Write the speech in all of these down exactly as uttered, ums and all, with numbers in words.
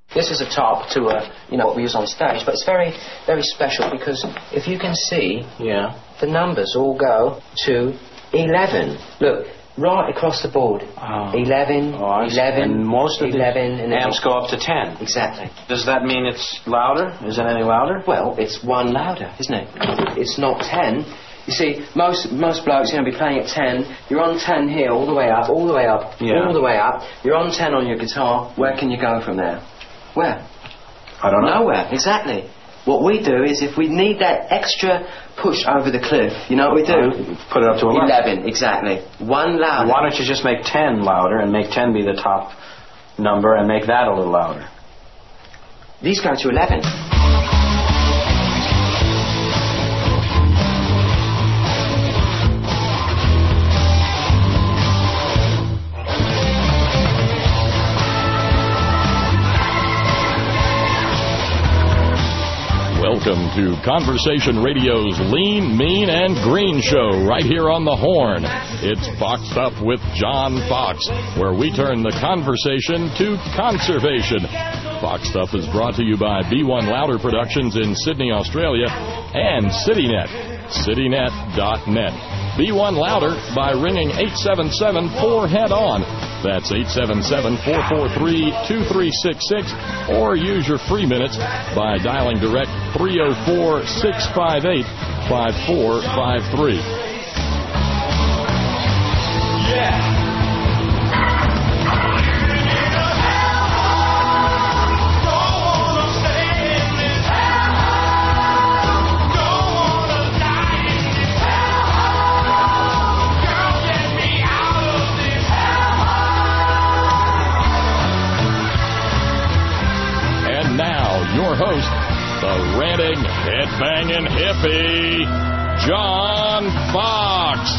This is a top to a, you know, what we use on stage, but it's very, very special because if you can see, yeah, the numbers all go to eleven. Look, right across the board. Oh. eleven, oh, eleven, and most of eleven, the and amps go up to ten. Exactly. Does that mean it's louder? Is it any louder? Well, it's one louder, isn't it? It's not ten. You see, most most blokes, you know, be playing at ten. You're on ten here, all the way up, all the way up, yeah. all the way up. You're on ten on your guitar. Where can you go from there? Where? I don't know. Nowhere, exactly. What we do is, if we need that extra push over the cliff, you know what we do? Uh, put it up to eleven. eleven, exactly. One louder. Why don't you just make ten louder and make ten be the top number and make that a little louder? These go to eleven. Welcome to Conversation Radio's Lean, Mean, and Green show right here on the Horn. It's Foxed Up with John Fox, where we turn the conversation to conservation. Foxed Up is brought to you by B one Louder Productions in Sydney, Australia, and CityNet, citynet dot net. B one Louder by ringing eight seven seven four head on. That's eight seven seven, four four three, two three six six, or use your free minutes by dialing direct three oh four, six five eight, five four five three. Yeah. Your host, the ranting, headbanging hippie, John Fox.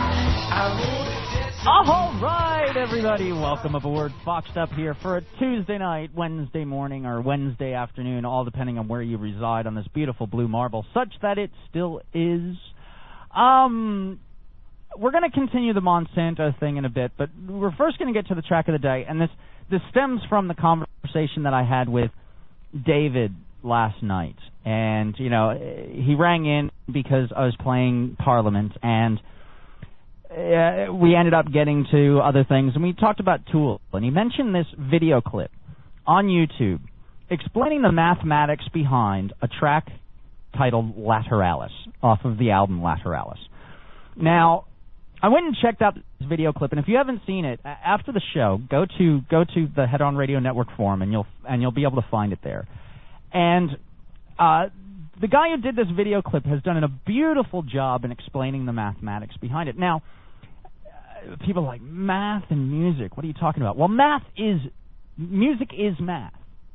All right, everybody, welcome aboard. Foxed Up here for a Tuesday night, Wednesday morning, or Wednesday afternoon, all depending on where you reside on this beautiful blue marble, such that it still is. Um, we're going to continue the Monsanto thing in a bit, but we're first going to get to the track of the day, and this this stems from the conversation that I had with David last night. And, you know, he rang in because I was playing Parliament, and uh, we ended up getting to other things, and we talked about Tool. And he mentioned this video clip on YouTube explaining the mathematics behind a track titled Lateralis off of the album Lateralis. Now, I went and checked out this video clip, and if you haven't seen it, after the show, go to go to the Head On Radio Network forum, and you'll and you'll be able to find it there. And uh, the guy who did this video clip has done a beautiful job in explaining the mathematics behind it. Now, uh, people are like, math and music, what are you talking about? Well, math is, music is math.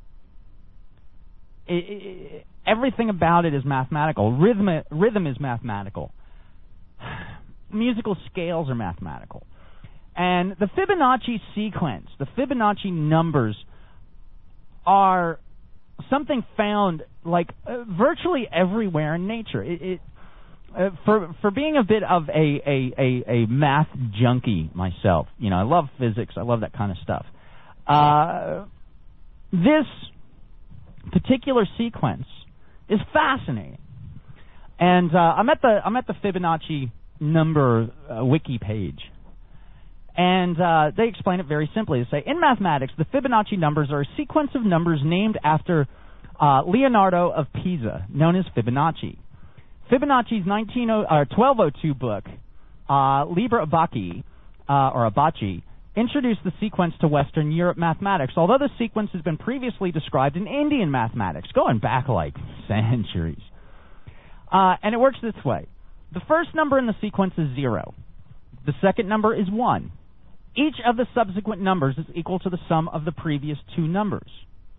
It, it, everything about it is mathematical. Rhythm, rhythm is mathematical. Musical scales are mathematical. And the Fibonacci sequence, the Fibonacci numbers, are something found like uh, virtually everywhere in nature. It, it uh, for for being a bit of a, a, a, a math junkie myself, you know, I love physics, I love that kind of stuff. Uh, this particular sequence is fascinating, and uh, I'm at the I'm at the Fibonacci number uh, wiki page, and uh, they explain it very simply. They say, in mathematics, the Fibonacci numbers are a sequence of numbers named after uh, Leonardo of Pisa, known as Fibonacci. Fibonacci's nineteen oh, uh, twelve oh two book, uh, Liber Abaci, uh, or Abaci, introduced the sequence to Western Europe mathematics, although the sequence has been previously described in Indian mathematics, going back like centuries. Uh, and it works this way. The first number in the sequence is zero. The second number is one. Each of the subsequent numbers is equal to the sum of the previous two numbers.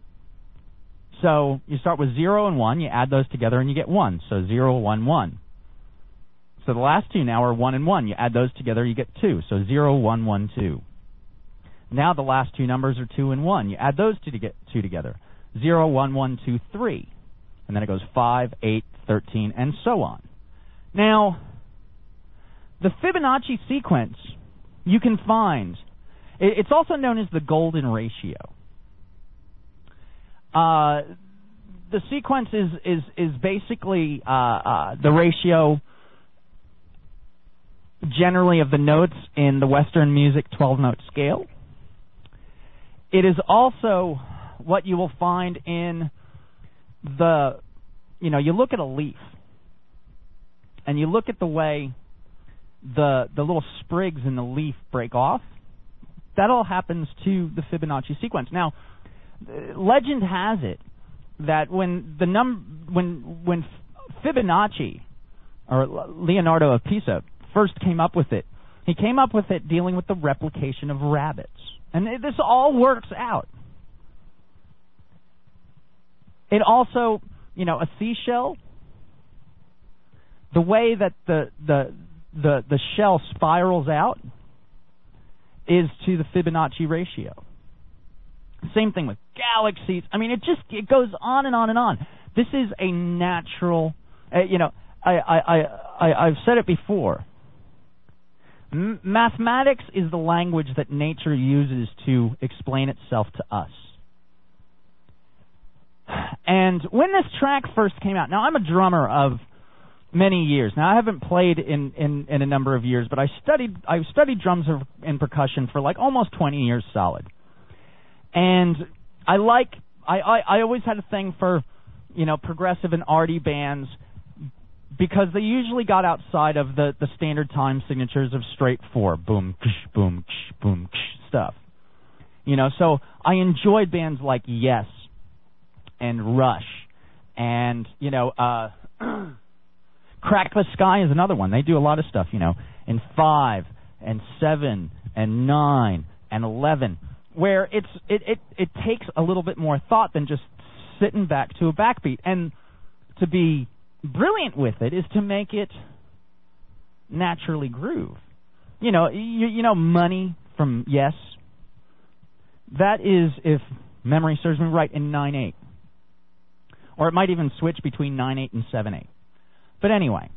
So you start with zero and one, you add those together and you get one. So zero, one, one. So the last two now are one and one. You add those together, you get two. So zero, one, one, two. Now the last two numbers are two and one. You add those two, to get two together. zero, one, one, two, three. And then it goes five, eight, thirteen, and so on. Now, the Fibonacci sequence you can find, it's also known as the golden ratio. Uh, the sequence is is is basically uh, uh, the ratio, generally, of the notes in the Western music twelve-note scale. It is also what you will find in the, you know, you look at a leaf, and you look at the way the the little sprigs in the leaf break off. That all happens to the Fibonacci sequence. Now, legend has it that when the num when when Fibonacci, or Leonardo of Pisa, first came up with it, he came up with it dealing with the replication of rabbits. And it, this all works out. It also, you know, a seashell, the way that the the the, the shell spirals out is to the Fibonacci ratio. Same thing with galaxies. I mean, it just it goes on and on and on. This is a natural, uh, you know, I, I, I, I, I've said it before. M- mathematics is the language that nature uses to explain itself to us. And when this track first came out, now I'm a drummer of many years. Now I haven't played in, in, in a number of years, but I studied I studied drums and percussion for like almost twenty years solid. And I like, I, I, I always had a thing for, you know, progressive and arty bands because they usually got outside of the, the standard time signatures of straight four, boom, ksh, boom, ksh, boom, ksh stuff. You know, so I enjoyed bands like Yes and Rush and, you know, uh, Crack the Sky is another one. They do a lot of stuff, you know, in five and seven and nine and eleven. Where it's it, it, it takes a little bit more thought than just sitting back to a backbeat. And to be brilliant with it is to make it naturally groove. You know, you, you know Money from Yes? That is, if memory serves me right, in nine eight. Or it might even switch between nine eight and seven eight. But anyway,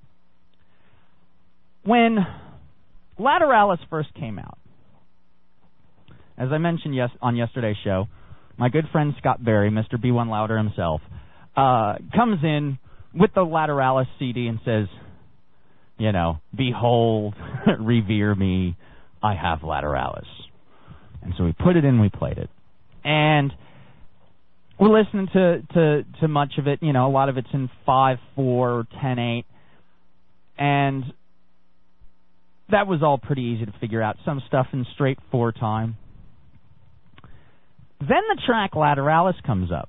when Lateralus first came out, as I mentioned yes, on yesterday's show, my good friend Scott Berry, Mister B one Louder himself, uh, comes in with the Lateralus C D and says, you know, behold, revere me, I have Lateralus. And so we put it in, we played it. And we're listening to, to, to much of it, you know, a lot of it's in five four, ten eight, and that was all pretty easy to figure out. Some stuff in straight four time. Then the track Lateralus comes up.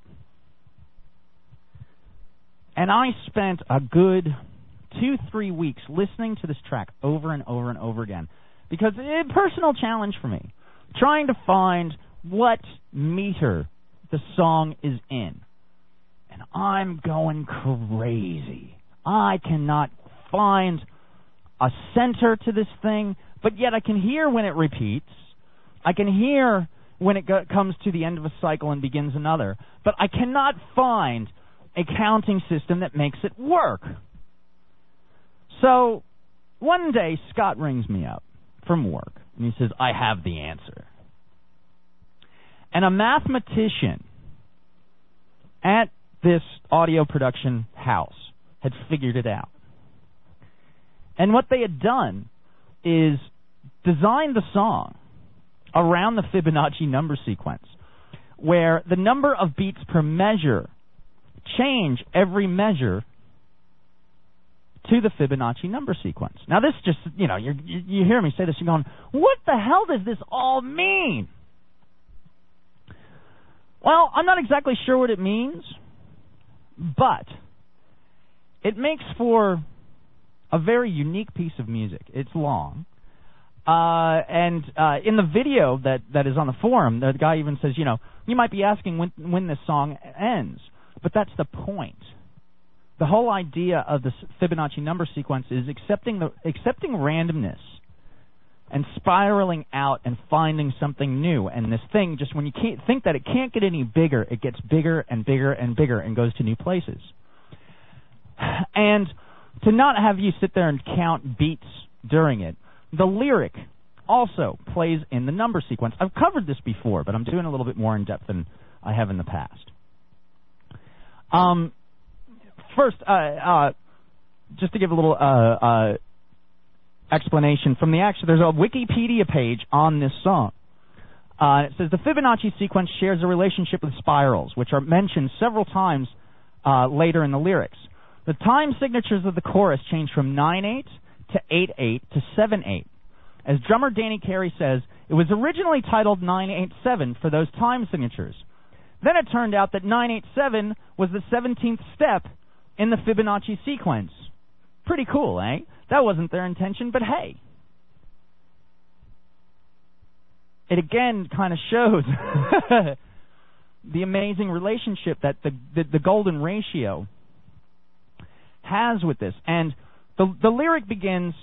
And I spent a good two, three weeks listening to this track over and over and over again. Because it's a personal challenge for me. Trying to find what meter the song is in. And I'm going crazy. I cannot find a center to this thing, but yet I can hear when it repeats. I can hear when it go- comes to the end of a cycle and begins another. But I cannot find a counting system that makes it work. So one day Scott rings me up from work, and he says, I have the answer. And a mathematician at this audio production house had figured it out. And what they had done is designed the song around the Fibonacci number sequence, where the number of beats per measure change every measure to the Fibonacci number sequence. Now this just, you know, you're, you you hear me say this, you're going, what the hell does this all mean? Well, I'm not exactly sure what it means, but it makes for a very unique piece of music. It's long. Uh, and uh, in the video that, that is on the forum, the guy even says, you know, you might be asking when, when this song ends. But that's the point. The whole idea of the Fibonacci number sequence is accepting the accepting randomness and spiraling out and finding something new. And this thing, just when you can't think that it can't get any bigger, it gets bigger and bigger and bigger and goes to new places. And to not have you sit there and count beats during it, the lyric also plays in the number sequence. I've covered this before, but I'm doing a little bit more in depth than I have in the past. Um, first, uh, uh, just to give a little uh, uh, explanation from the action, there's a Wikipedia page on this song. Uh, it says the Fibonacci sequence shares a relationship with spirals, which are mentioned several times uh, later in the lyrics. The time signatures of the chorus change from nine eight to eight eight to seven eight. As drummer Danny Carey says, it was originally titled nine eight seven for those time signatures. Then it turned out that nine eight seven was the seventeenth step in the Fibonacci sequence. Pretty cool, eh? That wasn't their intention, but hey. It again kind of shows the amazing relationship that the, the the golden ratio has with this. And the the lyric begins,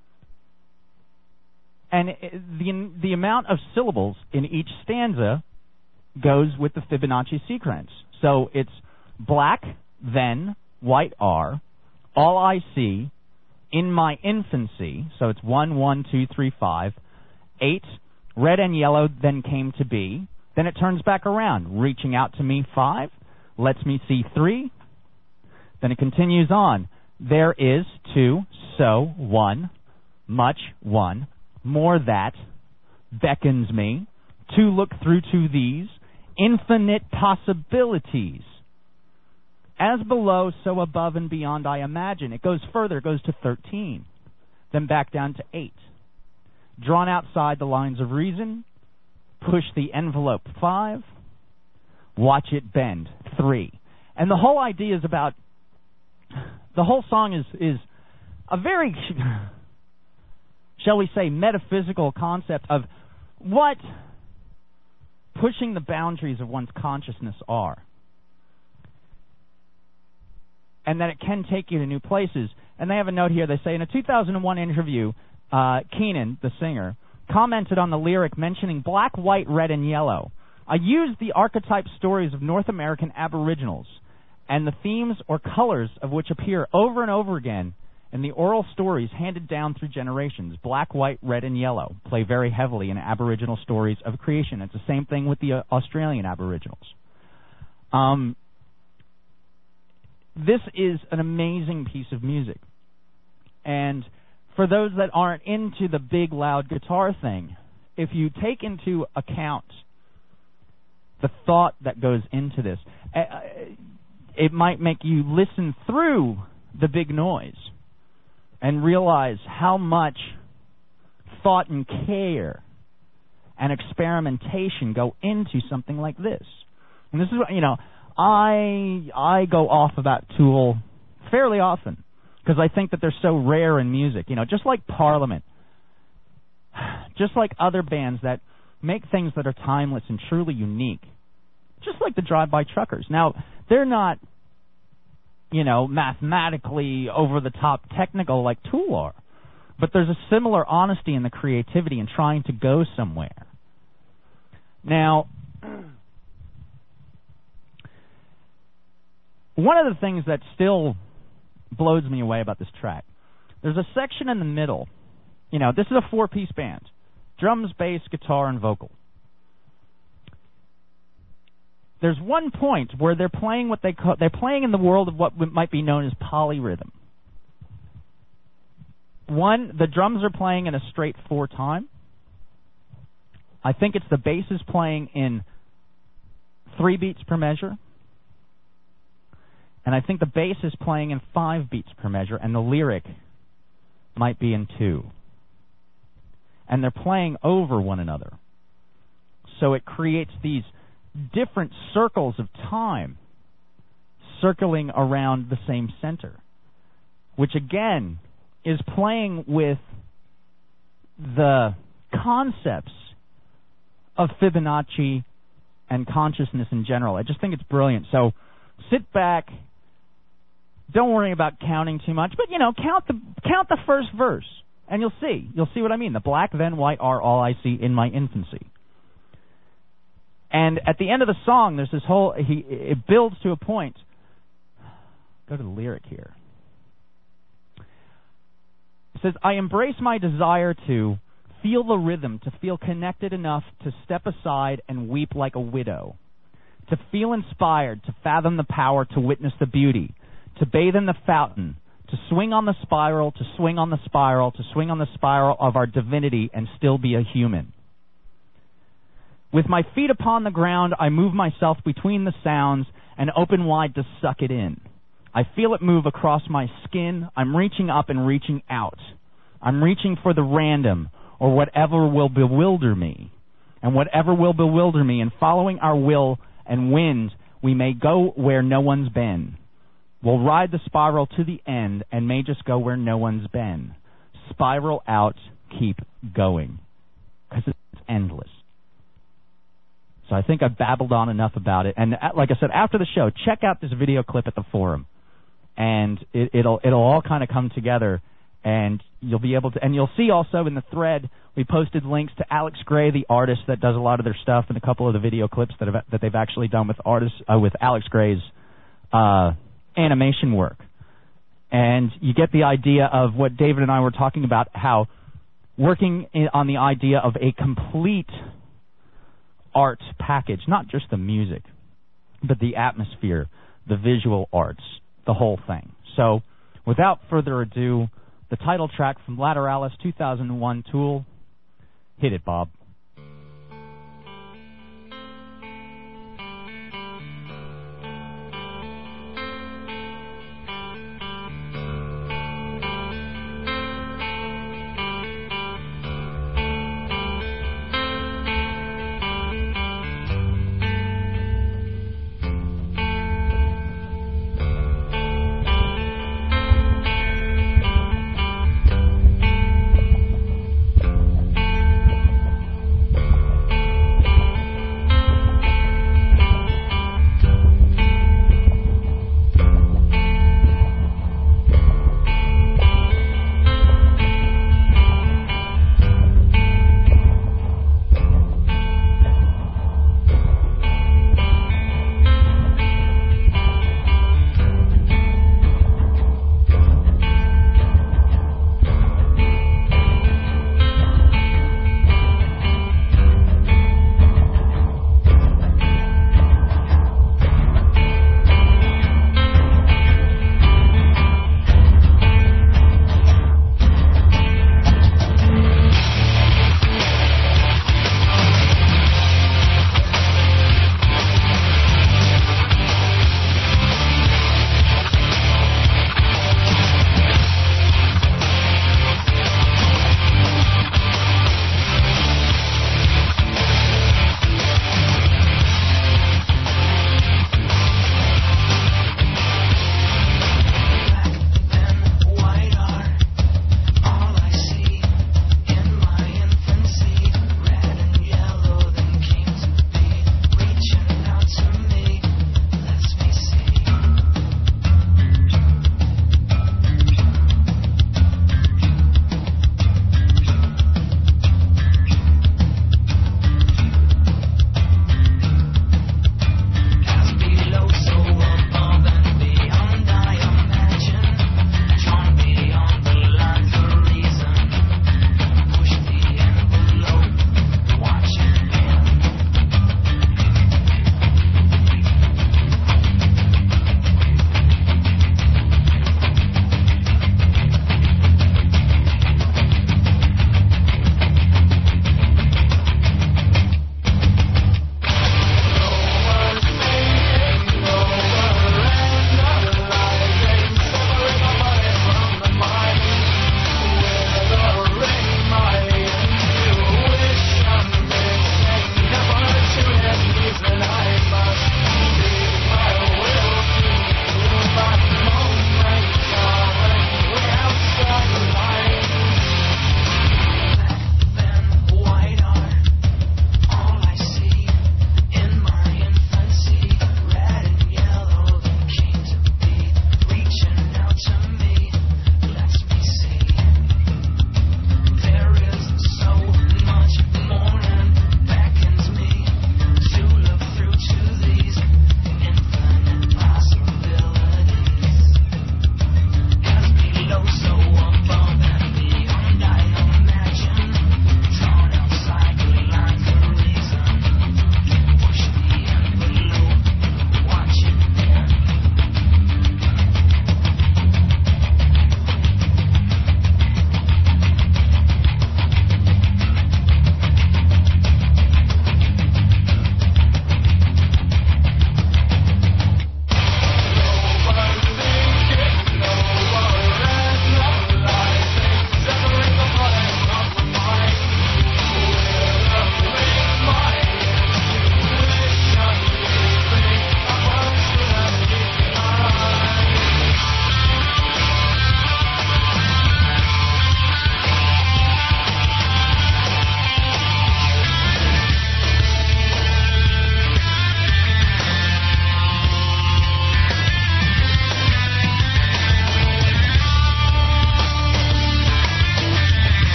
and it, the the amount of syllables in each stanza goes with the Fibonacci sequence. So it's black, then, white R, all I see, in my infancy, so it's one, one, two, three, five, eight, red and yellow then came to be, then it turns back around, reaching out to me, five, lets me see three, then it continues on, there is, two, so, one, much, one, more that, beckons me, to look through to these, infinite possibilities. As below, so above and beyond I imagine. It goes further, it goes to thirteen. Then back down to eight. Drawn outside the lines of reason. Push the envelope, five. Watch it bend, three. And the whole idea is about, the whole song is, is a very, shall we say, metaphysical concept of what pushing the boundaries of one's consciousness are. And that it can take you to new places. And they have a note here. They say, in a two thousand one interview, uh, Keenan, the singer, commented on the lyric mentioning black, white, red, and yellow. I used the archetype stories of North American Aboriginals and the themes or colors of which appear over and over again in the oral stories handed down through generations. Black, white, red, and yellow play very heavily in Aboriginal stories of creation. It's the same thing with the uh, Australian Aboriginals. Um... This is an amazing piece of music. And for those that aren't into the big, loud guitar thing, if you take into account the thought that goes into this, it might make you listen through the big noise and realize how much thought and care and experimentation go into something like this. And this is what, you know, I I go off about Tool fairly often because I think that they're so rare in music. You know, just like Parliament, just like other bands that make things that are timeless and truly unique, just like the Drive-By Truckers. Now, they're not, you know, mathematically over-the-top technical like Tool are, but there's a similar honesty in the creativity in trying to go somewhere. Now, one of the things that still blows me away about this track, there's a section in the middle. You know, this is a four-piece band. Drums, bass, guitar, and vocal. There's one point where they're playing what they call, they're playing in the world of what might be known as polyrhythm. One, the drums are playing in a straight four time. I think it's the bass is playing in three beats per measure. And I think the bass is playing in five beats per measure, and the lyric might be in two. And they're playing over one another. So it creates these different circles of time circling around the same center, which again is playing with the concepts of Fibonacci and consciousness in general. I just think it's brilliant. So sit back. Don't worry about counting too much, but, you know, count the count the first verse, and you'll see. You'll see what I mean. The black, then white are all I see in my infancy. And at the end of the song, there's this whole, he, it builds to a point. Go to the lyric here. It says, I embrace my desire to feel the rhythm, to feel connected enough to step aside and weep like a widow, to feel inspired, to fathom the power, to witness the beauty, to bathe in the fountain, to swing on the spiral, to swing on the spiral, to swing on the spiral of our divinity and still be a human. With my feet upon the ground, I move myself between the sounds and open wide to suck it in. I feel it move across my skin. I'm reaching up and reaching out. I'm reaching for the random or whatever will bewilder me. And whatever will bewilder me, and following our will and wind, we may go where no one's been. We'll ride the spiral to the end and may just go where no one's been. Spiral out, keep going. Because it's endless. So I think I've babbled on enough about it. And like I said, after the show, check out this video clip at the forum. And it, it'll it'll all kind of come together. And you'll be able to, and you'll see also in the thread, we posted links to Alex Gray, the artist that does a lot of their stuff, and a couple of the video clips that have, that they've actually done with artists uh, with Alex Gray's uh, animation work. And you get the idea of what David and I were talking about, how working in, on the idea of a complete art package, not just the music, but the atmosphere, the visual arts, the whole thing. So, without further ado, the title track from Lateralis two thousand one Tool. Hit it, Bob.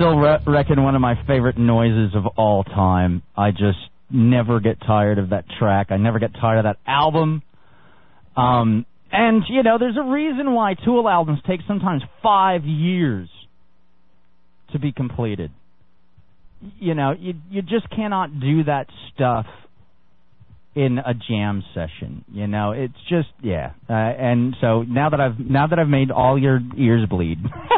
still re- reckon one of my favorite noises of all time. I just never get tired of that track. I never get tired of that album. Um, and, you know, there's a reason why Tool albums take sometimes five years to be completed. You know, you you just cannot do that stuff in a jam session. You know, it's just yeah. Uh, and so now that I've now that I've made all your ears bleed,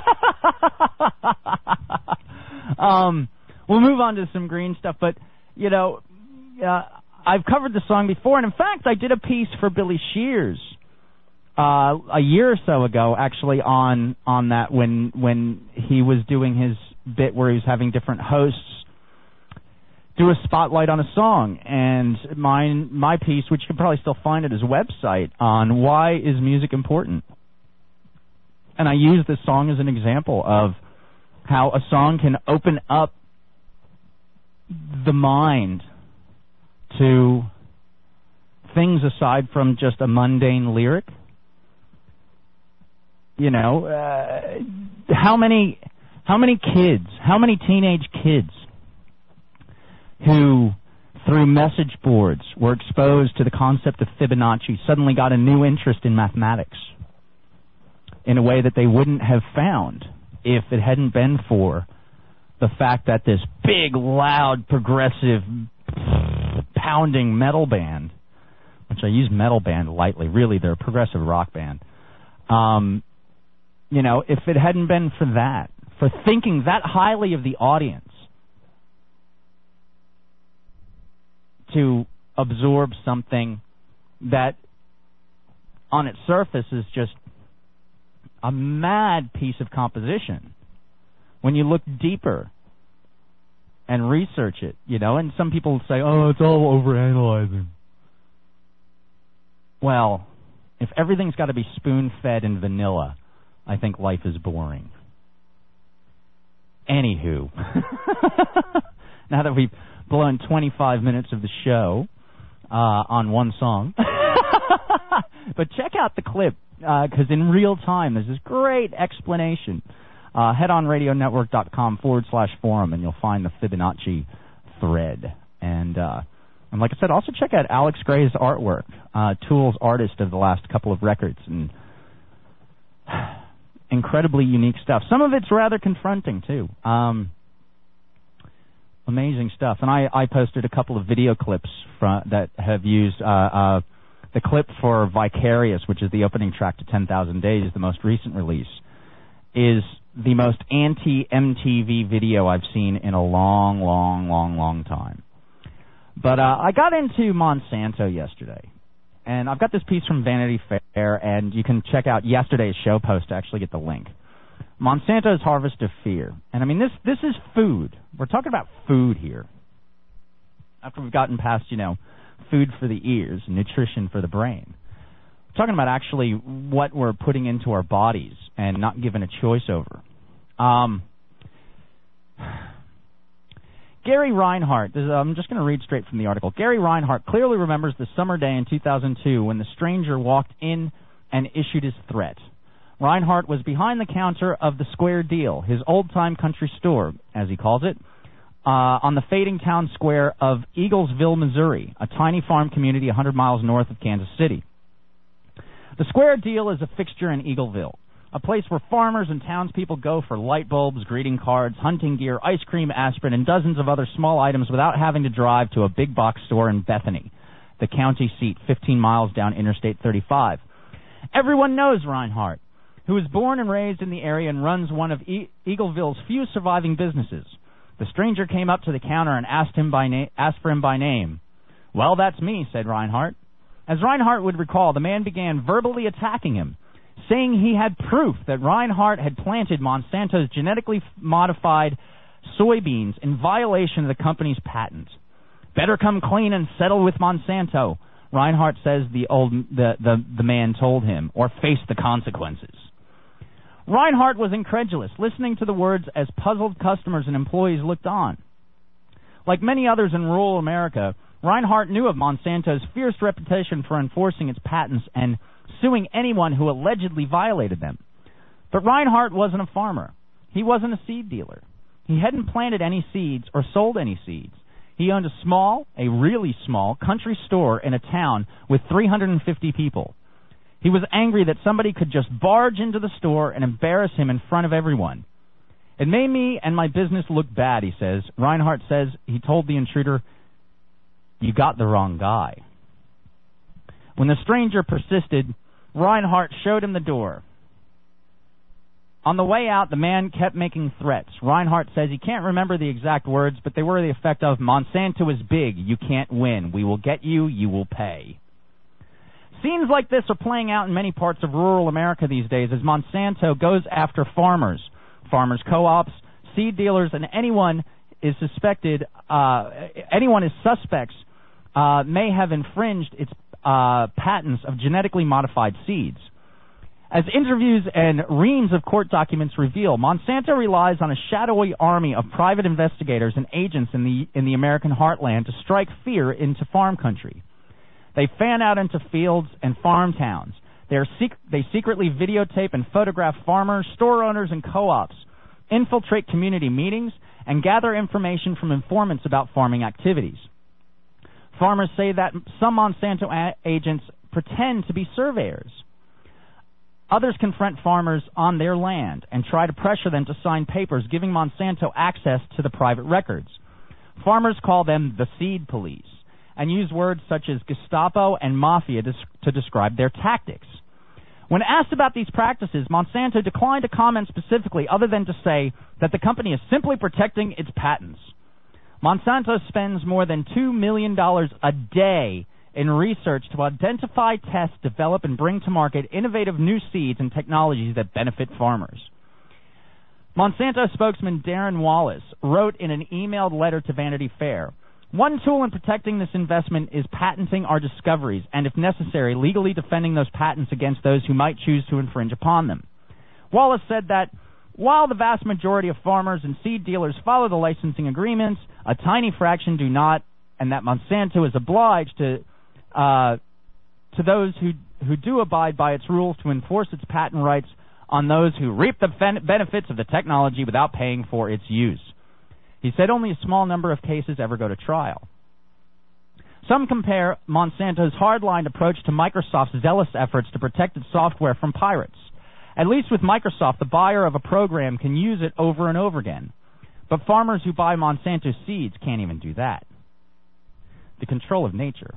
um, we'll move on to some Green stuff. But you know, uh, I've covered the song before, and in fact, I did a piece for Billy Shears uh, a year or so ago, actually on on that when when he was doing his bit where he was having different hosts do a spotlight on a song, and my my piece, which you can probably still find at his website, on why is music important. And I use this song as an example of how a song can open up the mind to things aside from just a mundane lyric. You know, uh, how many how many kids, how many teenage kids who, through message boards, were exposed to the concept of Fibonacci, suddenly got a new interest in mathematics in a way that they wouldn't have found if it hadn't been for the fact that this big, loud, progressive, pounding metal band, which I use metal band lightly, really they're a progressive rock band, um, you know, if it hadn't been for that, for thinking that highly of the audience, to absorb something that on its surface is just a mad piece of composition. When you look deeper and research it, you know, and some people say, oh, it's all overanalyzing. Well, if everything's got to be spoon-fed and vanilla, I think life is boring. Anywho, now that we've blown twenty-five minutes of the show uh, on one song. But check out the clip, because uh, in real time there's this great explanation. Uh, head on radionetwork.com forward slash forum, and you'll find the Fibonacci thread. And, uh, and like I said, also check out Alex Gray's artwork, uh, Tool's artist of the last couple of records. And incredibly unique stuff. Some of it's rather confronting, too. Um... Amazing stuff. And I, I posted a couple of video clips from, that have used uh, uh, the clip for Vicarious, which is the opening track to ten thousand days, the most recent release, is the most anti-M T V video I've seen in a long, long, long, long time. But uh, I got into Monsanto yesterday. And I've got this piece from Vanity Fair, and you can check out yesterday's show post to actually get the link. Monsanto's Harvest of Fear. And, I mean, this this is food. We're talking about food here. After we've gotten past, you know, food for the ears, nutrition for the brain. We're talking about actually what we're putting into our bodies and not given a choice over. Um, Gary Reinhardt, this is, I'm just going to read straight from the article. Gary Reinhardt clearly remembers the summer day in two thousand two when the stranger walked in and issued his threat. Reinhardt was behind the counter of the Square Deal, his old-time country store, as he calls it, uh, on the fading town square of Eaglesville, Missouri, a tiny farm community one hundred miles north of Kansas City. The Square Deal is a fixture in Eagleville, a place where farmers and townspeople go for light bulbs, greeting cards, hunting gear, ice cream, aspirin, and dozens of other small items without having to drive to a big box store in Bethany, the county seat fifteen miles down Interstate thirty-five. Everyone knows Reinhardt, who was born and raised in the area and runs one of e- Eagleville's few surviving businesses. The stranger came up to the counter and asked him by na- asked for him by name. Well, that's me, said Reinhardt. As Reinhardt would recall, the man began verbally attacking him, saying he had proof that Reinhardt had planted Monsanto's genetically modified soybeans in violation of the company's patent. Better come clean and settle with Monsanto, Reinhardt says the old the, the, the man told him, or face the consequences. Reinhardt was incredulous, listening to the words as puzzled customers and employees looked on. Like many others in rural America, Reinhardt knew of Monsanto's fierce reputation for enforcing its patents and suing anyone who allegedly violated them. But Reinhardt wasn't a farmer. He wasn't a seed dealer. He hadn't planted any seeds or sold any seeds. He owned a small, a really small, country store in a town with three hundred fifty people. He was angry that somebody could just barge into the store and embarrass him in front of everyone. It made me and my business look bad, he says. Reinhardt says he told the intruder, "You got the wrong guy." When the stranger persisted, Reinhardt showed him the door. On the way out, the man kept making threats. Reinhardt says he can't remember the exact words, but they were the effect of, "Monsanto is big. You can't win. We will get you. You will pay." Scenes like this are playing out in many parts of rural America these days as Monsanto goes after farmers, farmers' co-ops, seed dealers, and anyone is suspected, uh, anyone is suspects uh, may have infringed its uh, patents of genetically modified seeds. As interviews and reams of court documents reveal, Monsanto relies on a shadowy army of private investigators and agents in the in the American heartland to strike fear into farm country. They fan out into fields and farm towns. They, are sec- they secretly videotape and photograph farmers, store owners, and co-ops, infiltrate community meetings, and gather information from informants about farming activities. Farmers say that some Monsanto a- agents pretend to be surveyors. Others confront farmers on their land and try to pressure them to sign papers giving Monsanto access to the private records. Farmers call them the seed police and use words such as Gestapo and Mafia to, to describe their tactics. When asked about these practices, Monsanto declined to comment specifically other than to say that the company is simply protecting its patents. Monsanto spends more than two million dollars a day in research to identify, test, develop, and bring to market innovative new seeds and technologies that benefit farmers. Monsanto spokesman Darren Wallace wrote in an emailed letter to Vanity Fair, "One tool in protecting this investment is patenting our discoveries and, if necessary, legally defending those patents against those who might choose to infringe upon them." Wallace said that while the vast majority of farmers and seed dealers follow the licensing agreements, a tiny fraction do not, and that Monsanto is obliged to Uh, to those who who do abide by its rules to enforce its patent rights on those who reap the fen- benefits of the technology without paying for its use. He said only a small number of cases ever go to trial. Some compare Monsanto's hardline approach to Microsoft's zealous efforts to protect its software from pirates. At least with Microsoft, the buyer of a program can use it over and over again. But farmers who buy Monsanto seeds can't even do that. The control of nature.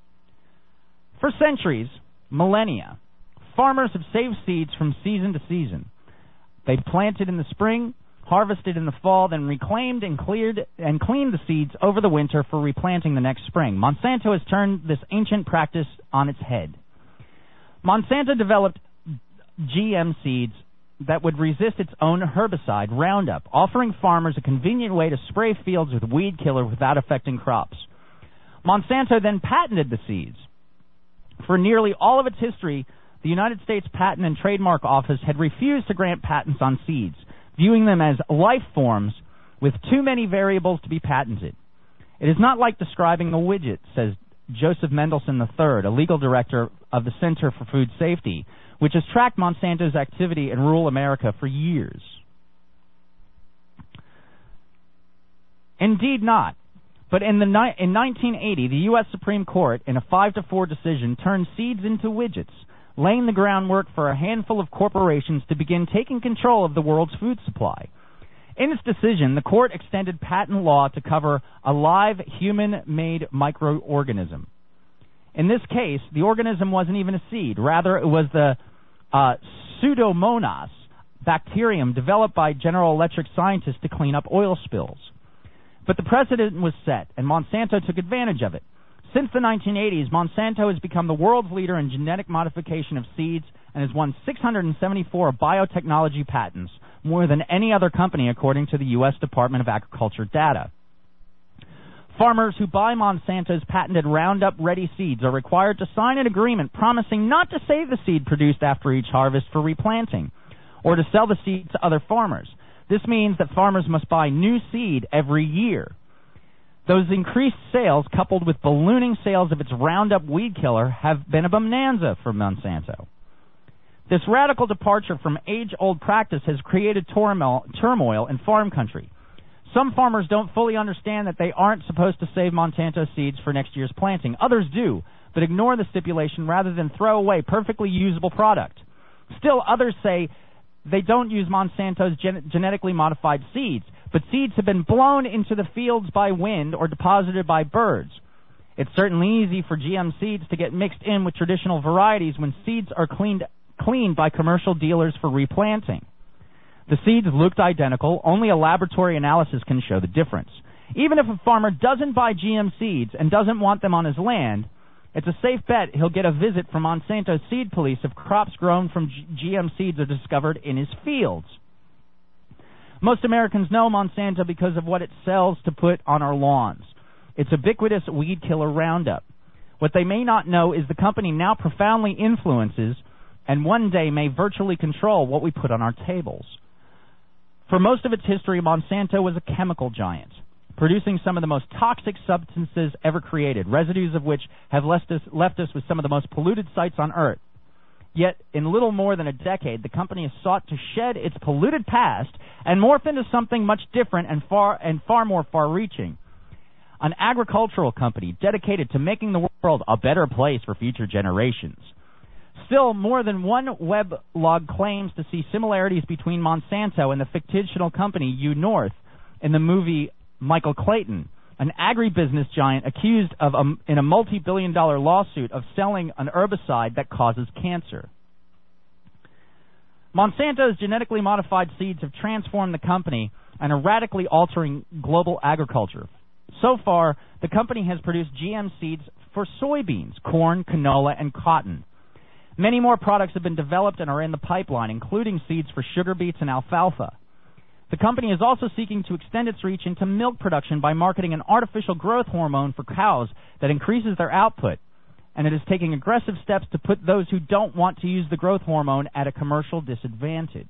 For centuries, millennia, farmers have saved seeds from season to season. They planted in the spring, harvested in the fall, then reclaimed and cleared and cleaned the seeds over the winter for replanting the next spring. Monsanto has turned this ancient practice on its head. Monsanto developed G M seeds that would resist its own herbicide, Roundup, offering farmers a convenient way to spray fields with weed killer without affecting crops. Monsanto then patented the seeds. For nearly all of its history, the United States Patent and Trademark Office had refused to grant patents on seeds, viewing them as life forms with too many variables to be patented. It is not like describing a widget, says Joseph Mendelson the third, a legal director of the Center for Food Safety, which has tracked Monsanto's activity in rural America for years. Indeed not. But in, the ni- in nineteen eighty, the U S Supreme Court, in a five to four decision, turned seeds into widgets, laying the groundwork for a handful of corporations to begin taking control of the world's food supply. In its decision, the court extended patent law to cover a live human-made microorganism. In this case, the organism wasn't even a seed. Rather, it was the uh, Pseudomonas bacterium developed by General Electric scientists to clean up oil spills. But the precedent was set, and Monsanto took advantage of it. Since the nineteen eighties, Monsanto has become the world's leader in genetic modification of seeds and has won six hundred seventy-four biotechnology patents, more than any other company according to the U S Department of Agriculture data. Farmers who buy Monsanto's patented Roundup Ready seeds are required to sign an agreement promising not to save the seed produced after each harvest for replanting, or to sell the seed to other farmers. This means that farmers must buy new seed every year. Those increased sales, coupled with ballooning sales of its Roundup weed killer, have been a bonanza for Monsanto. This radical departure from age-old practice has created turmoil, turmoil in farm country. Some farmers don't fully understand that they aren't supposed to save Monsanto seeds for next year's planting. Others do, but ignore the stipulation rather than throw away perfectly usable product. Still, others say they don't use Monsanto's gen- genetically modified seeds, but seeds have been blown into the fields by wind or deposited by birds. It's certainly easy for G M seeds to get mixed in with traditional varieties when seeds are cleaned, cleaned by commercial dealers for replanting. The seeds looked identical. Only a laboratory analysis can show the difference. Even if a farmer doesn't buy G M seeds and doesn't want them on his land, it's a safe bet he'll get a visit from Monsanto Seed Police if crops grown from G M seeds are discovered in his fields. Most Americans know Monsanto because of what it sells to put on our lawns. It's ubiquitous weed killer Roundup. What they may not know is the company now profoundly influences and one day may virtually control what we put on our tables. For most of its history, Monsanto was a chemical giant, producing some of the most toxic substances ever created, residues of which have left us, left us with some of the most polluted sites on Earth. Yet, in little more than a decade, the company has sought to shed its polluted past and morph into something much different and far and far more far-reaching. An agricultural company dedicated to making the world a better place for future generations. Still, more than one weblog claims to see similarities between Monsanto and the fictional company U-North in the movie Michael Clayton, an agribusiness giant accused of a, in a multi-billion dollar lawsuit of selling an herbicide that causes cancer. Monsanto's genetically modified seeds have transformed the company and are radically altering global agriculture. So far, the company has produced G M seeds for soybeans, corn, canola, and cotton. Many more products have been developed and are in the pipeline, including seeds for sugar beets and alfalfa. The company is also seeking to extend its reach into milk production by marketing an artificial growth hormone for cows that increases their output, and it is taking aggressive steps to put those who don't want to use the growth hormone at a commercial disadvantage.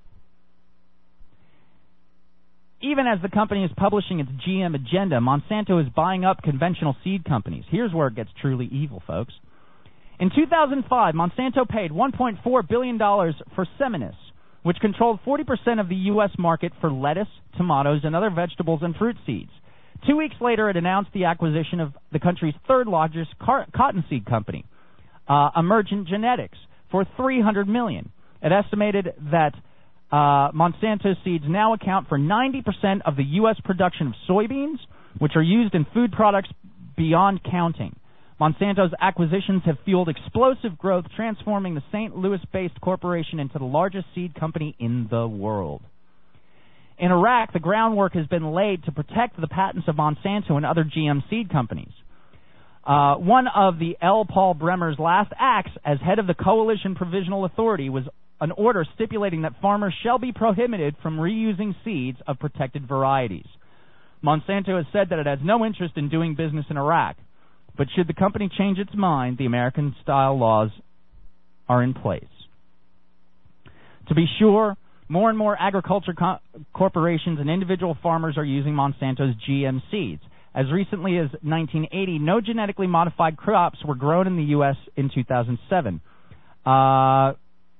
Even as the company is publishing its G M agenda, Monsanto is buying up conventional seed companies. Here's where it gets truly evil, folks. In two thousand five, Monsanto paid one point four billion dollars for Seminis, which controlled forty percent of the U S market for lettuce, tomatoes, and other vegetables and fruit seeds. Two weeks later, it announced the acquisition of the country's third-largest car- cottonseed company, uh, Emergent Genetics, for three hundred million dollars. It estimated that uh, Monsanto seeds now account for ninety percent of the U S production of soybeans, which are used in food products beyond counting. Monsanto's acquisitions have fueled explosive growth, transforming the Saint Louis-based corporation into the largest seed company in the world. In Iraq, the groundwork has been laid to protect the patents of Monsanto and other G M seed companies. Uh, one of the L. Paul Bremer's last acts as head of the Coalition Provisional Authority was an order stipulating that farmers shall be prohibited from reusing seeds of protected varieties. Monsanto has said that it has no interest in doing business in Iraq. But should the company change its mind, the American-style laws are in place. To be sure, more and more agriculture co- corporations and individual farmers are using Monsanto's G M seeds. As recently as nineteen eighty, no genetically modified crops were grown in the U S in two thousand seven. Uh,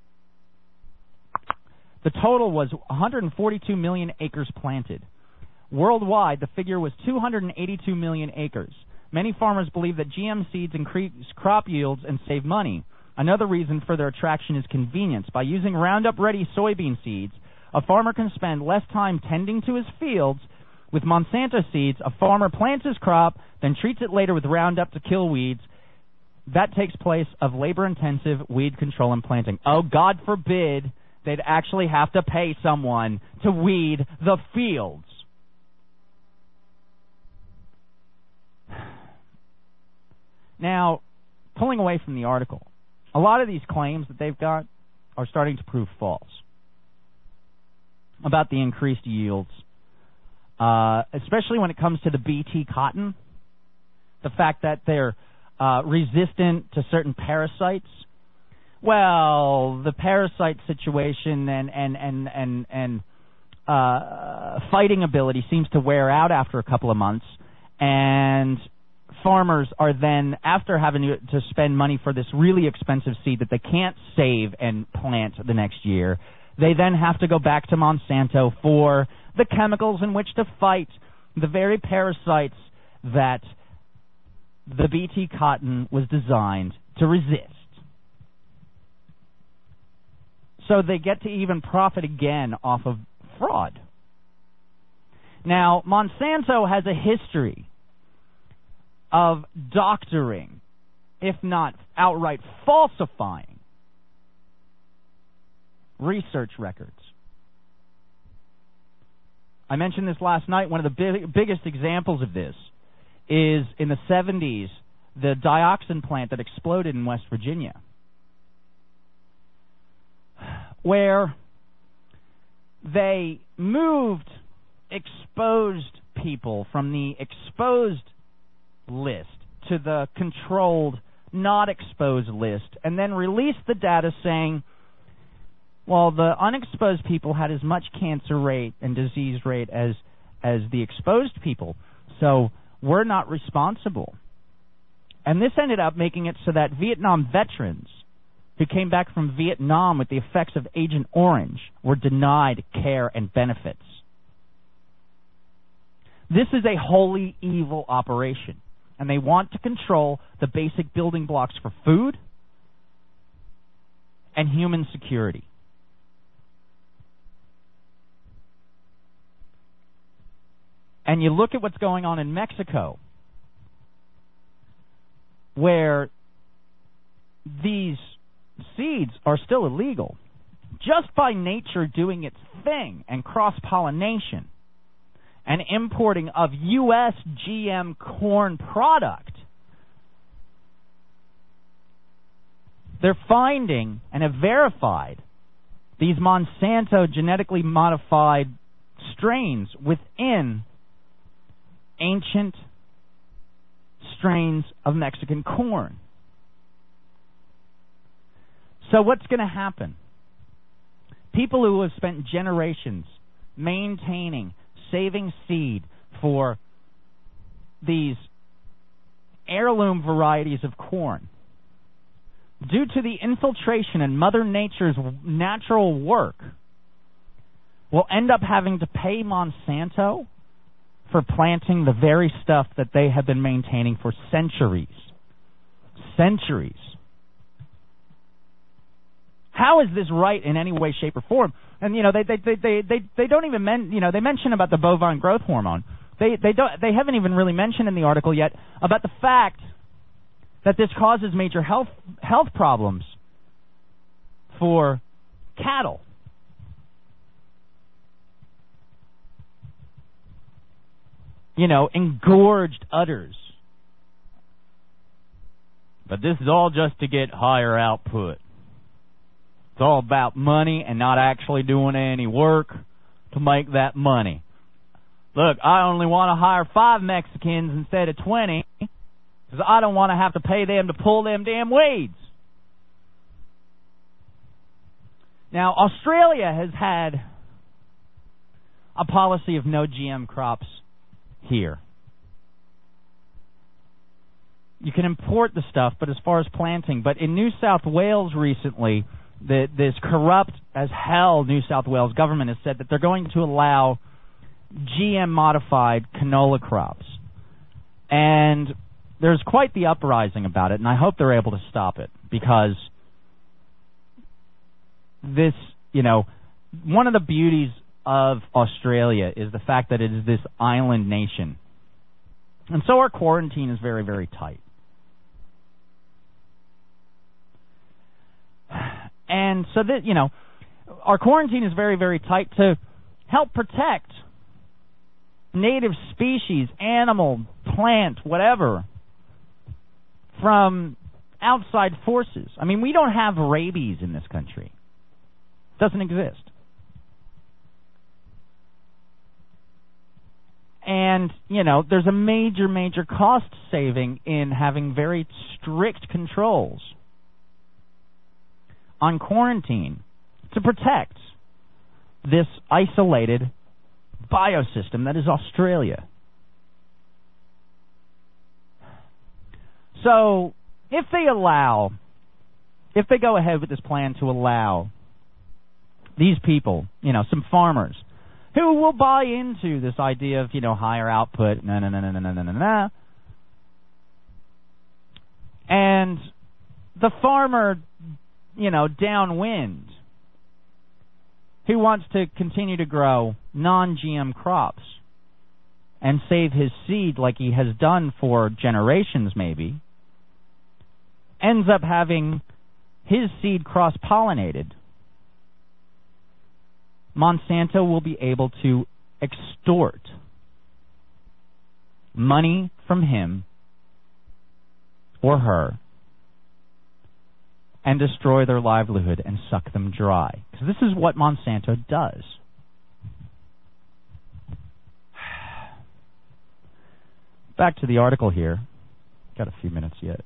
the total was one hundred forty-two million acres planted. Worldwide, the figure was two hundred eighty-two million acres. Many farmers believe that G M seeds increase crop yields and save money. Another reason for their attraction is convenience. By using Roundup-ready soybean seeds, a farmer can spend less time tending to his fields. With Monsanto seeds, a farmer plants his crop, then treats it later with Roundup to kill weeds. That takes place of labor-intensive weed control and planting. Oh, God forbid they'd actually have to pay someone to weed the fields. Now, pulling away from the article, a lot of these claims that they've got are starting to prove false about the increased yields, uh, especially when it comes to the B T cotton, the fact that they're uh, resistant to certain parasites. Well, the parasite situation and and and and, and uh, fighting ability seems to wear out after a couple of months, and farmers are then, after having to spend money for this really expensive seed that they can't save and plant the next year, They then have to go back to Monsanto for the chemicals in which to fight the very parasites that the B T cotton was designed to resist. So they get to even profit again off of fraud. Now, Monsanto has a history of doctoring, if not outright falsifying, research records. I mentioned this last night. One of the big, biggest examples of this is in the seventies, the dioxin plant that exploded in West Virginia, where they moved exposed people from the exposed list to the controlled, not exposed list, and then released the data saying, well, the unexposed people had as much cancer rate and disease rate as as the exposed people, so we're not responsible. And this ended up making it so that Vietnam veterans who came back from Vietnam with the effects of Agent Orange were denied care and benefits. This is a wholly evil operation, and they want to control the basic building blocks for food and human security. And you look at what's going on in Mexico, where these seeds are still illegal, just by nature doing its thing and cross-pollination and importing of U S G M corn product. They're finding and have verified these Monsanto genetically modified strains within ancient strains of Mexican corn. So what's going to happen? People who have spent generations maintaining, saving seed for these heirloom varieties of corn, due to the infiltration in Mother Nature's natural work, will end up having to pay Monsanto for planting the very stuff that they have been maintaining for centuries. Centuries. How is this right in any way, shape, or form? And you know, they they they they they, they don't even men, you know, they mention about the bovine growth hormone. They they don't they haven't even really mentioned in the article yet about the fact that this causes major health health problems for cattle. You know, engorged udders. But this is all just to get higher output. It's all about money and not actually doing any work to make that money. Look, I only want to hire five Mexicans instead of twenty because I don't want to have to pay them to pull them damn weeds. Now, Australia has had a policy of no G M crops here. You can import the stuff, but as far as planting, but in New South Wales recently, the, this corrupt as hell New South Wales government has said that they're going to allow G M-modified canola crops. And there's quite the uprising about it, and I hope they're able to stop it, because this, you know, one of the beauties of Australia is the fact that it is this island nation. And so our quarantine is very, very tight. And so that, you know, our quarantine is very, very tight to help protect native species, animal, plant, whatever, from outside forces. I mean, we don't have rabies in this country. It doesn't exist. And, you know, there's a major, major cost saving in having very strict controls on quarantine to protect this isolated biosystem that is Australia. So, if they allow, if they go ahead with this plan to allow these people, you know, some farmers, who will buy into this idea of, you know, higher output, na na na na na na na na. And the farmer, you know, downwind, who wants to continue to grow non-G M crops and save his seed like he has done for generations maybe, ends up having his seed cross-pollinated. Monsanto will be able to extort money from him or her and destroy their livelihood and suck them dry. Because this is what Monsanto does. Back to the article here. Got a few minutes yet.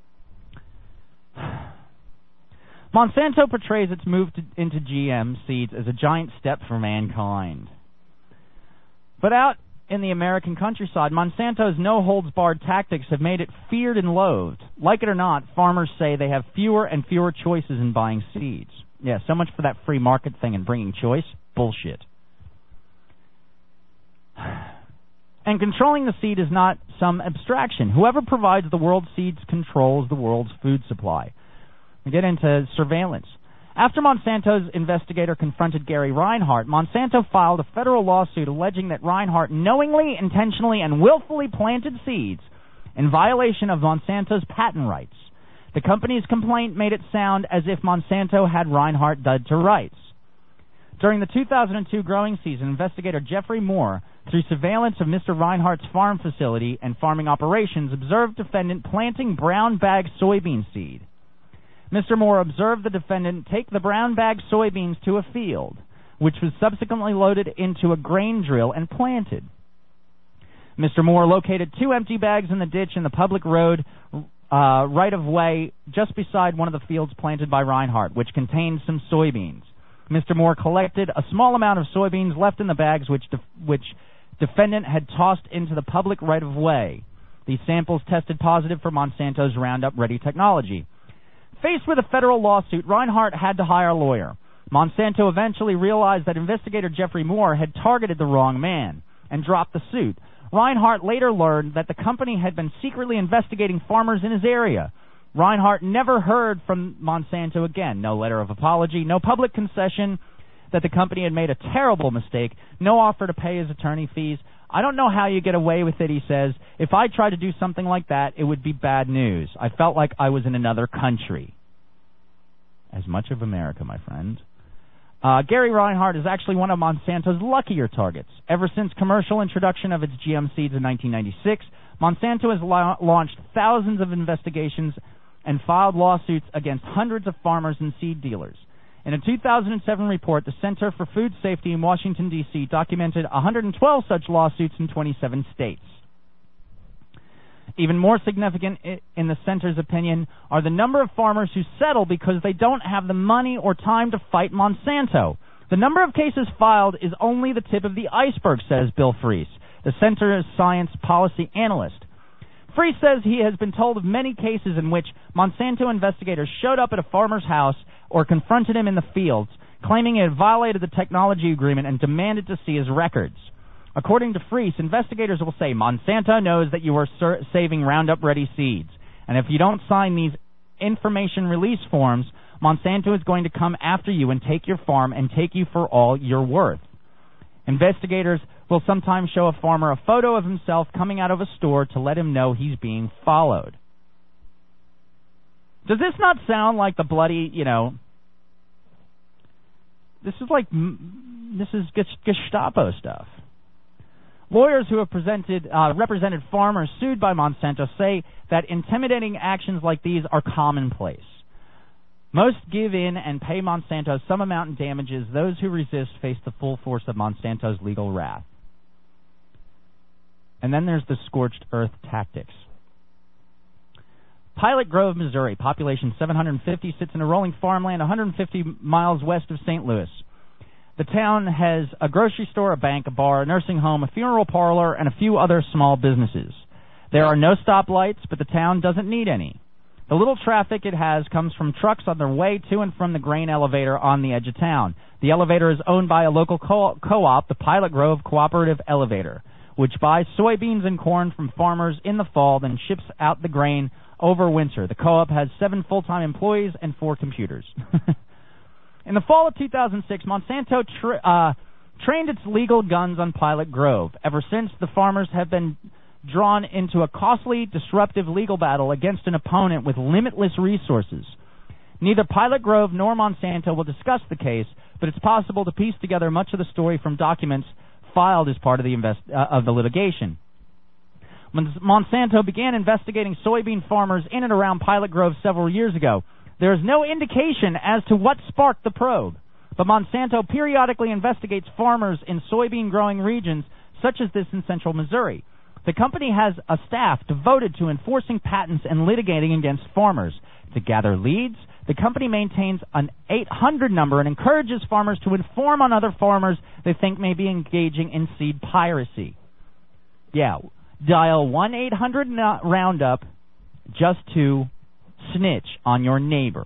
Monsanto portrays its move to, into G M seeds as a giant step for mankind. But out in the American countryside, Monsanto's no-holds-barred tactics have made it feared and loathed. Like it or not, farmers say they have fewer and fewer choices in buying seeds. Yeah, so much for that free market thing and bringing choice. Bullshit. And controlling the seed is not some abstraction. Whoever provides the world's seeds controls the world's food supply. We get into surveillance. After Monsanto's investigator confronted Gary Reinhart, Monsanto filed a federal lawsuit alleging that Reinhart knowingly, intentionally, and willfully planted seeds in violation of Monsanto's patent rights. The company's complaint made it sound as if Monsanto had Reinhart dead to rights. During the two thousand two growing season, investigator Jeffrey Moore, through surveillance of Mister Reinhart's farm facility and farming operations, observed defendant planting brown bag soybean seed. Mister Moore observed the defendant take the brown bag soybeans to a field, which was subsequently loaded into a grain drill and planted. Mister Moore located two empty bags in the ditch in the public road uh, right-of-way just beside one of the fields planted by Reinhart, which contained some soybeans. Mister Moore collected a small amount of soybeans left in the bags which def- which defendant had tossed into the public right-of-way. These samples tested positive for Monsanto's Roundup Ready technology. Faced with a federal lawsuit, Reinhart had to hire a lawyer. Monsanto eventually realized that investigator Jeffrey Moore had targeted the wrong man and dropped the suit. Reinhart later learned that the company had been secretly investigating farmers in his area. Reinhart never heard from Monsanto again. No letter of apology, no public concession that the company had made a terrible mistake, no offer to pay his attorney fees. I don't know how you get away with it, he says. If I tried to do something like that, it would be bad news. I felt like I was in another country. As much of America, my friend. Uh, Gary Reinhart is actually one of Monsanto's luckier targets. Ever since commercial introduction of its G M seeds in nineteen ninety-six, Monsanto has la- launched thousands of investigations and filed lawsuits against hundreds of farmers and seed dealers. In a two thousand seven report, the Center for Food Safety in Washington, D C documented one hundred twelve such lawsuits in twenty-seven states. Even more significant in the Center's opinion are the number of farmers who settle because they don't have the money or time to fight Monsanto. The number of cases filed is only the tip of the iceberg, says Bill Freese, the Center's science policy analyst. Freese says he has been told of many cases in which Monsanto investigators showed up at a farmer's house or confronted him in the fields, claiming he had violated the technology agreement and demanded to see his records. According to Freese, investigators will say, Monsanto knows that you are ser- saving Roundup Ready seeds, and if you don't sign these information release forms, Monsanto is going to come after you and take your farm and take you for all you're worth. Investigators will sometimes show a farmer a photo of himself coming out of a store to let him know he's being followed. Does this not sound like the bloody, you know, this is like, this is Gestapo stuff. Lawyers who have presented, uh, represented farmers sued by Monsanto say that intimidating actions like these are commonplace. Most give in and pay Monsanto some amount in damages. Those who resist face the full force of Monsanto's legal wrath. And then there's the scorched earth tactics. Pilot Grove, Missouri, population seven hundred fifty, sits in a rolling farmland one hundred fifty miles west of Saint Louis. The town has a grocery store, a bank, a bar, a nursing home, a funeral parlor, and a few other small businesses. There are no stoplights, but the town doesn't need any. The little traffic it has comes from trucks on their way to and from the grain elevator on the edge of town. The elevator is owned by a local co- co-op, the Pilot Grove Cooperative Elevator, which buys soybeans and corn from farmers in the fall, then ships out the grain over winter. The co-op has seven full-time employees and four computers. In the fall of two thousand six, Monsanto tra- uh, trained its legal guns on Pilot Grove. Ever since, the farmers have been drawn into a costly, disruptive legal battle against an opponent with limitless resources. Neither Pilot Grove nor Monsanto will discuss the case, but it's possible to piece together much of the story from documents filed as part of the invest- uh, of the litigation. When Monsanto began investigating soybean farmers in and around Pilot Grove several years ago, there is no indication as to what sparked the probe, but Monsanto periodically investigates farmers in soybean-growing regions such as this in central Missouri. The company has a staff devoted to enforcing patents and litigating against farmers. To gather leads, the company maintains an eight hundred number and encourages farmers to inform on other farmers they think may be engaging in seed piracy. Yeah, dial one eight hundred Roundup just to snitch on your neighbor.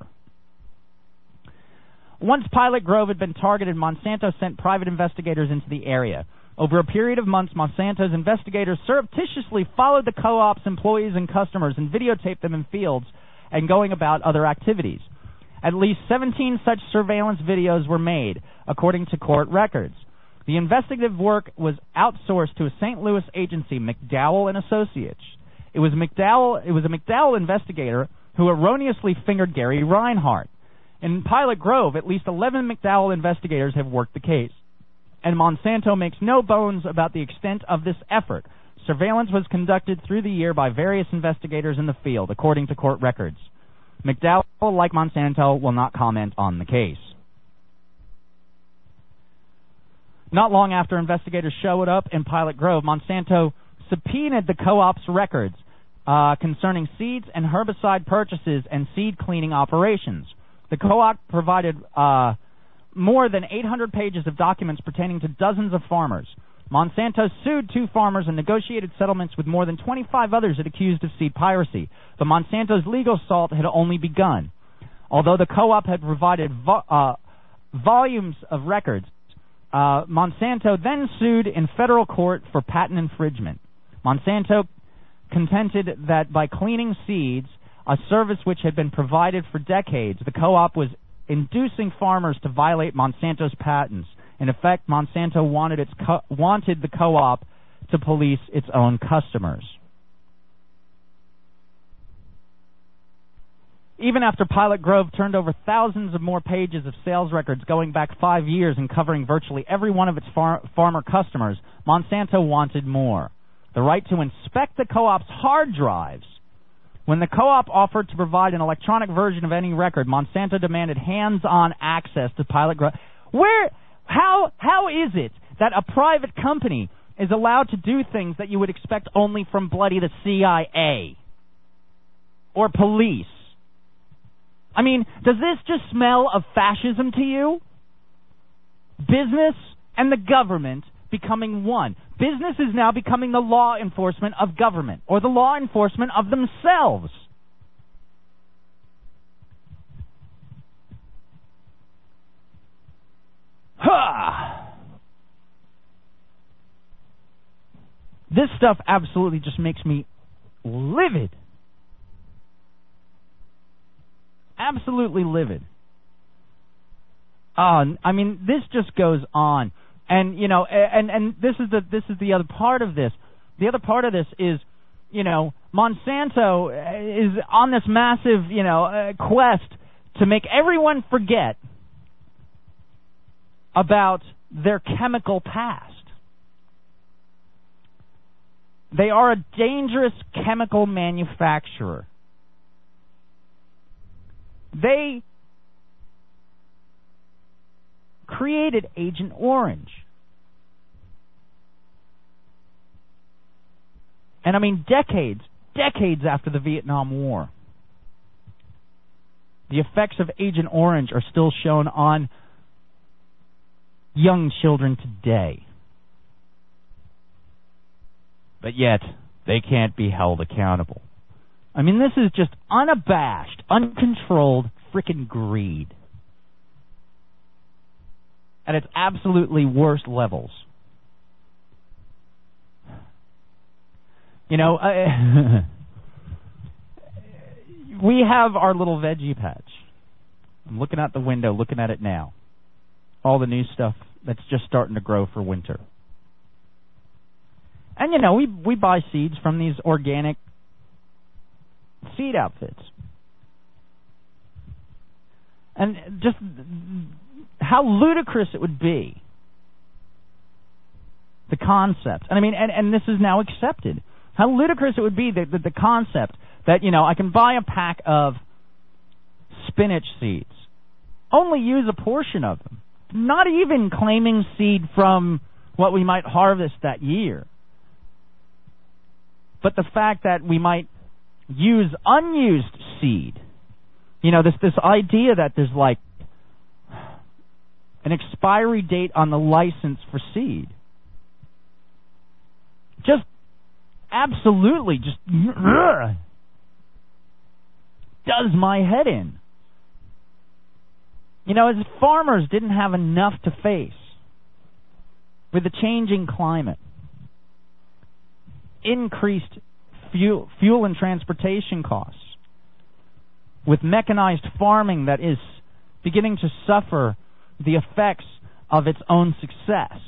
Once Pilot Grove had been targeted, Monsanto sent private investigators into the area. Over a period of months, Monsanto's investigators surreptitiously followed the co-op's employees and customers and videotaped them in fields and going about other activities. At least seventeen such surveillance videos were made, according to court records. The investigative work was outsourced to a Saint Louis agency, McDowell and Associates. It was McDowell. It was a McDowell investigator who erroneously fingered Gary Reinhardt. In Pilot Grove, at least eleven McDowell investigators have worked the case. And Monsanto makes no bones about the extent of this effort. Surveillance was conducted through the year by various investigators in the field, according to court records. McDowell, like Monsanto, will not comment on the case. Not long after investigators showed up in Pilot Grove, Monsanto subpoenaed the co-op's records uh, concerning seeds and herbicide purchases and seed cleaning operations. The co-op provided uh, more than eight hundred pages of documents pertaining to dozens of farmers. Monsanto sued two farmers and negotiated settlements with more than twenty-five others it accused of seed piracy. But Monsanto's legal assault had only begun. Although the co-op had provided vo- uh, volumes of records, uh, Monsanto then sued in federal court for patent infringement. Monsanto contended that by cleaning seeds, a service which had been provided for decades, the co-op was inducing farmers to violate Monsanto's patents. In effect, Monsanto wanted its co- wanted the co-op to police its own customers. Even after Pilot Grove turned over thousands of more pages of sales records going back five years and covering virtually every one of its far- farmer customers, Monsanto wanted more. The right to inspect the co-op's hard drives. When the co-op offered to provide an electronic version of any record, Monsanto demanded hands-on access to Pilot Grove. Where, how, how is it that a private company is allowed to do things that you would expect only from bloody the C I A or police? I mean, does this just smell of fascism to you? Business and the government becoming one. Business is now becoming the law enforcement of government, or the law enforcement of themselves. Ha! This stuff absolutely just makes me livid. Absolutely livid. Uh, I mean, this just goes on. And, you know, and, and this is the this is the other part of this. The other part of this is, you know, Monsanto is on this massive, you know, uh, quest to make everyone forget about their chemical past. They are a dangerous chemical manufacturer. They created Agent Orange. And I mean decades, decades after the Vietnam War. The effects of Agent Orange are still shown on young children today. But yet, they can't be held accountable. I mean, this is just unabashed, uncontrolled frickin' greed at its absolutely worst levels. You know, uh, we have our little veggie patch. I'm looking out the window, looking at it now. All the new stuff that's just starting to grow for winter. And, you know, we we buy seeds from these organic seed outfits. And just how ludicrous it would be, the concept. And I mean, and, and this is now accepted. How ludicrous it would be, the, the, the concept that, you know, I can buy a pack of spinach seeds, only use a portion of them, not even claiming seed from what we might harvest that year. But the fact that we might use unused seed. You know, this this idea that there's like an expiry date on the license for seed. Just absolutely just ugh, does my head in. You know, as farmers didn't have enough to face with the changing climate, increased fuel, fuel and transportation costs, with mechanized farming that is beginning to suffer the effects of its own success.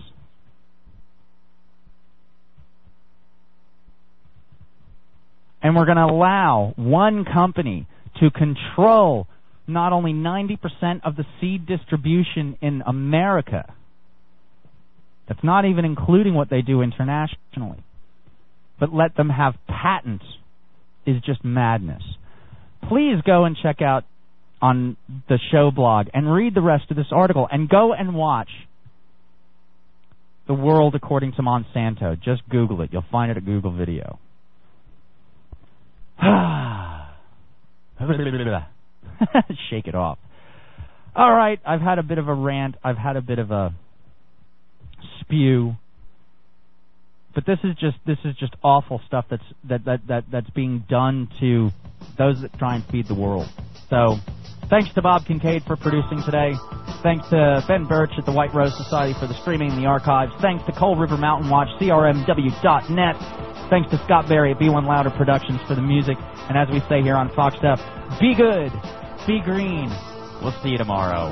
And we're going to allow one company to control not only ninety percent of the seed distribution in America, that's not even including what they do internationally, but let them have patents, is just madness. Please go and check out on the show blog and read the rest of this article, and go and watch The World According to Monsanto. Just Google it. You'll find it at Google Video. Shake it off. All right, I've had a bit of a rant. I've had a bit of a spew. But this is just this is just awful stuff that's that, that, that that's being done to those that try and feed the world. So, thanks to Bob Kincaid for producing today. Thanks to Ben Birch at the White Rose Society for the streaming and the archives. Thanks to Coal River Mountain Watch, C R M W dot net. Thanks to Scott Berry at B one Louder Productions for the music. And as we say here on Fox Up, be good, be green. We'll see you tomorrow.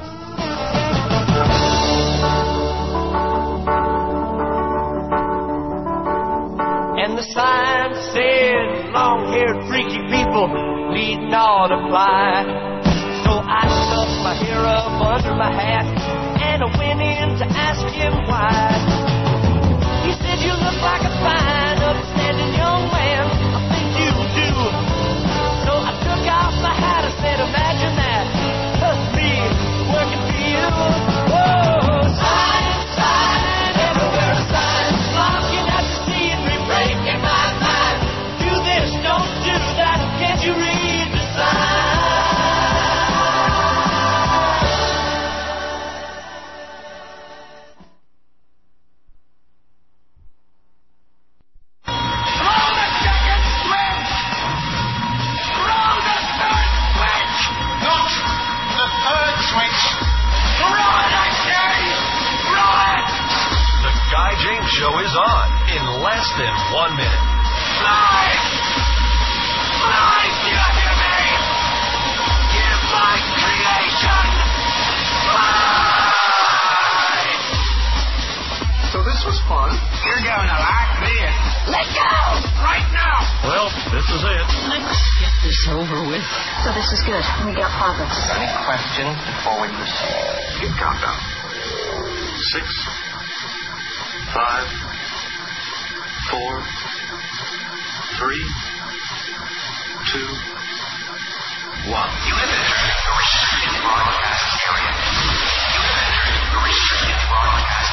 And the sign said, long-haired freaky people need not apply. So I tucked my hair up under my hat and I went in to ask him why. He said, you look like a fine, upstanding young man. I think you do. So I took off my hat and said, imagine that. That's me working for you. Whoa, sign, sign, everywhere a sign. Looking at the scenery, breaking my mind. Do this, don't do that. Can't you read the sign? Show is on in less than one minute. Live! Live, you hear me? Give my creation live! So this was fun. You're going to like this. Let go! Right now! Well, this is it. Let's get this over with. So this is good. We got progress. Any questions before we proceed? Good countdown. Six. Five, four, three, two, one. You have entered the restricted broadcast area. You have entered the restricted broadcast.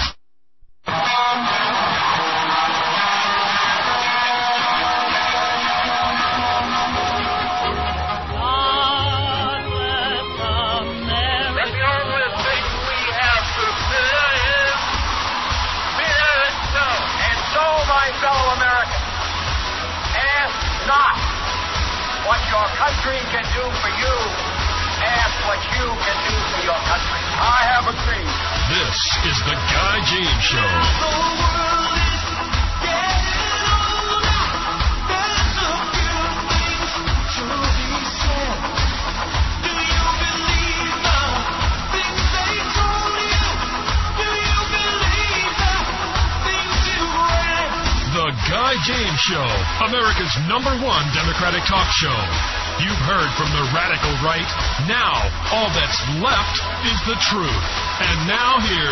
what your country can do for you. Ask what you can do for your country. I have a dream. This is the Guy James Show. The Guy James Show, America's number one Democratic talk show. You've heard from the radical right. Now, all that's left is the truth. And now here's